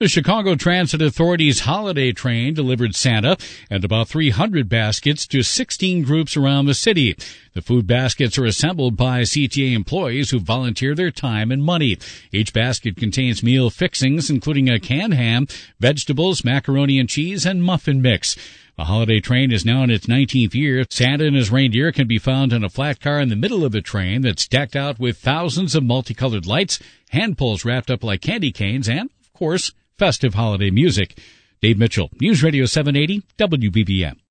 The Chicago Transit Authority's holiday train delivered Santa and about 300 baskets to 16 groups around the city. The food baskets are assembled by CTA employees who volunteer their time and money. Each basket contains meal fixings, including a canned ham, vegetables, macaroni and cheese, and muffin mix. The holiday train is now in its 19th year. Santa and his reindeer can be found in a flat car in the middle of the train that's decked out with thousands of multicolored lights, hand poles wrapped up like candy canes, and, of course, festive holiday music. Dave Mitchell, News Radio 780, WBBM.